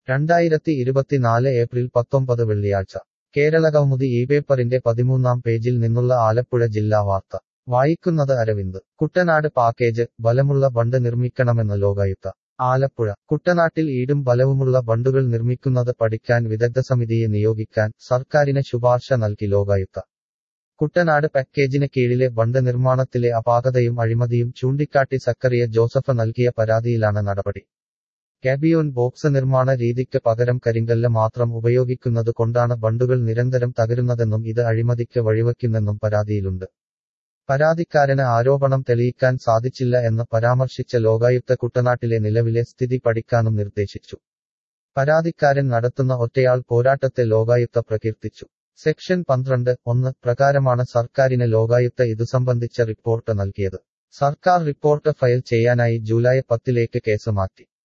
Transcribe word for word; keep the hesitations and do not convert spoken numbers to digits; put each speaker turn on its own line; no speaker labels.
രണ്ടായിരത്തി ഇരുപത്തിനാല് ഏപ്രിൽ പത്തൊമ്പത് വെള്ളിയാഴ്ച കേരളകൗമുദി ഈ പേപ്പറിന്റെ പതിമൂന്നാം പേജിൽ നിന്നുള്ള ആലപ്പുഴ ജില്ലാ വാർത്ത വായിക്കുന്നത് അരവിന്ദ്. കുട്ടനാട് പാക്കേജ്, ബലമുള്ള ബണ്ട് നിർമ്മിക്കണമെന്ന് ലോകായുക്ത. ആലപ്പുഴ. കുട്ടനാട്ടിൽ ഈടും ബലവുമുള്ള ബണ്ടുകൾ നിർമ്മിക്കുന്നത് പഠിക്കാൻ വിദഗ്ധസമിതിയെ നിയോഗിക്കാൻ സർക്കാരിന് ശുപാർശ നൽകി ലോകായുക്ത. കുട്ടനാട് പാക്കേജിന് കീഴിലെ ബണ്ട് നിർമ്മാണത്തിലെ അപാകതയും അഴിമതിയും ചൂണ്ടിക്കാട്ടി സക്കറിയ ജോസഫ് നൽകിയ പരാതിയിലാണ് നടപടി. കാബിയോൻ ബോക്സ് നിർമ്മാണ രീതിക്ക് പകരം കരിങ്കല്ല് മാത്രം ഉപയോഗിക്കുന്നത് കൊണ്ടാണ് ബണ്ടുകൾ നിരന്തരം തകരുന്നതെന്നും ഇത് അഴിമതിക്ക് വഴിവെക്കുന്നെന്നും പരാതിയിലുണ്ട്. പരാതിക്കാരന് ആരോപണം തെളിയിക്കാൻ സാധിച്ചില്ല എന്ന് പരാമർശിച്ച ലോകായുക്ത കുട്ടനാട്ടിലെ നിലവിലെ സ്ഥിതി പഠിക്കാനും നിർദ്ദേശിച്ചു. പരാതിക്കാരൻ നടത്തുന്ന ഒറ്റയാൾ പോരാട്ടത്തെ ലോകായുക്ത പ്രകീർത്തിച്ചു. സെക്ഷൻ പന്ത്രണ്ട് ഒന്ന് പ്രകാരമാണ് സർക്കാരിന് ലോകായുക്ത ഇതു സംബന്ധിച്ച റിപ്പോർട്ട് നൽകിയത്. സർക്കാർ റിപ്പോർട്ട് ഫയൽ ചെയ്യാനായി ജൂലൈ പത്തിലേക്ക് കേസ് മാറ്റി.